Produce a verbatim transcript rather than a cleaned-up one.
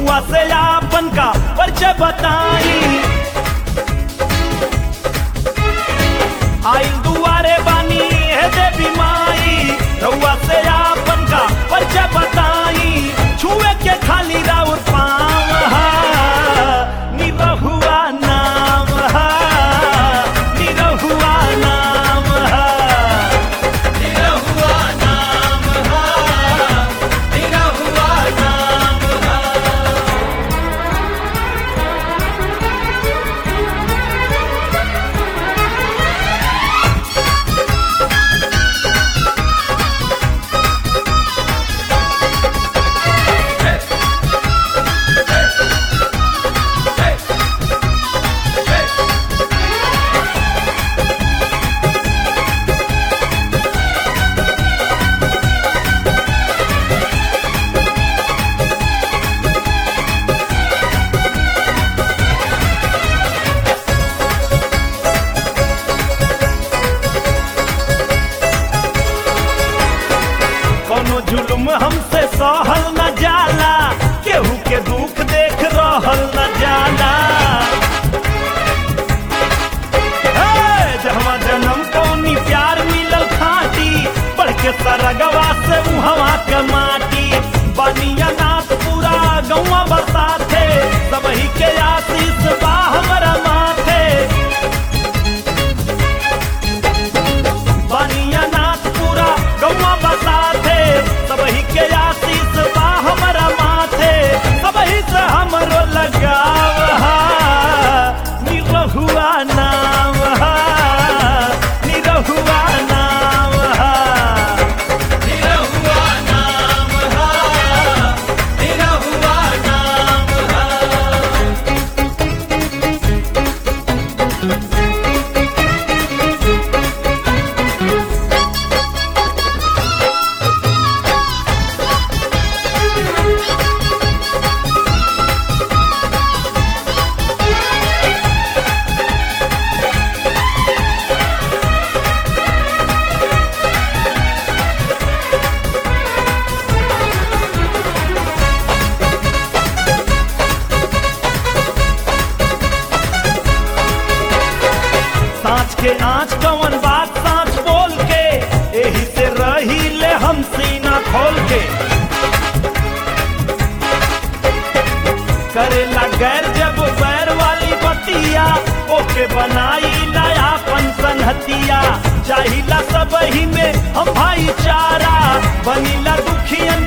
रउआ से आपन का परिचय बताई। आई दुआरे बानी है देवी माई, रउआ से आपन का परिचय बताई। छुए के खाली राउर पाँव हा, निरहुआ नाम हा, निरहुआ नाम हा, निरहुआ नाम हा, निरहुआ नाम हा। कोनो जुल्म हमसे सहल न जाला, केहू के दुख देख रहल न जाला। जहवा जन्म कौनी प्यार मिलल खाटी, बढ़ के सरगवा से उहवा के माटी। बनिया नाथ पूरा गौवा बसाथे, सबही के आशीष बा हमरा माथे। बनिया नाथ पूरा गौवा बसाथे, सबही के आशीष बा हमरा माथे। सबही से हमरो लगाव हा, निरहुआ नाम हा, निरहुआ नाम हा, निरहुआ नाम हा, निरहुआ नाम हा। सांच के आँच कवन बात सांच बोल के, एही से रही ले हम सीना खोल के। करेला गैर जब बैर वाली बतिया, ओके बनाई लायापन संहतिया। चाहिला सबही में हम भाईचारा, बनीला दुखियन